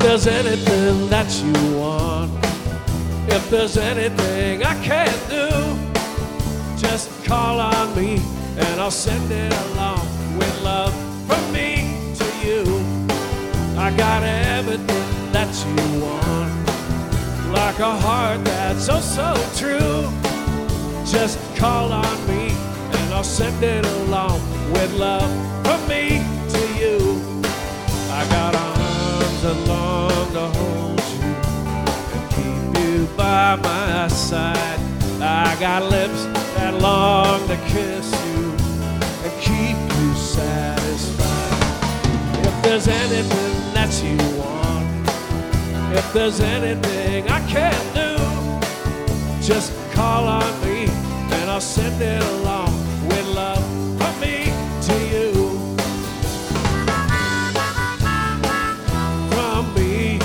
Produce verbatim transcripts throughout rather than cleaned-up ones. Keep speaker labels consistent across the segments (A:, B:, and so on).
A: there's anything that you want, if there's anything I can't do, just call on me and I'll send it along with love from me to you. I got everything that you want, like a heart that's so, so true. Just call on me and I'll send it along with love from me to you. I got arms that long to hold you and keep you by my side. I got lips that long to kiss you and keep you satisfied. If there's anything that you want, if there's anything I can't do, just call on me and I'll send it along with love from me to you. From me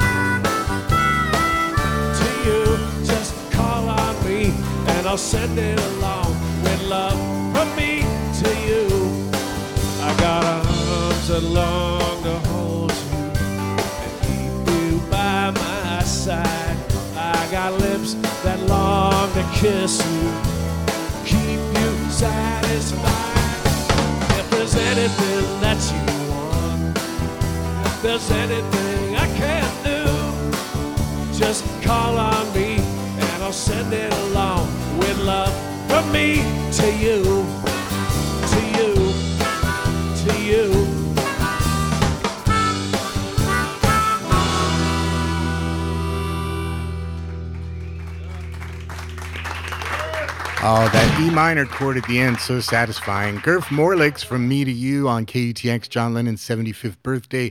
A: to you, just call on me and I'll send it along with love from me to you. I got arms that long to hold you and keep you by my side. I got lips that long to kiss you, keep you satisfied. If there's anything that you want, if there's anything I can't do, just call on me and I'll send it along with love from me to you, to you, to you.
B: Oh, that E minor chord at the end, so satisfying. Gurf Morlix from Me to You on K U T X, John Lennon's seventy-fifth birthday.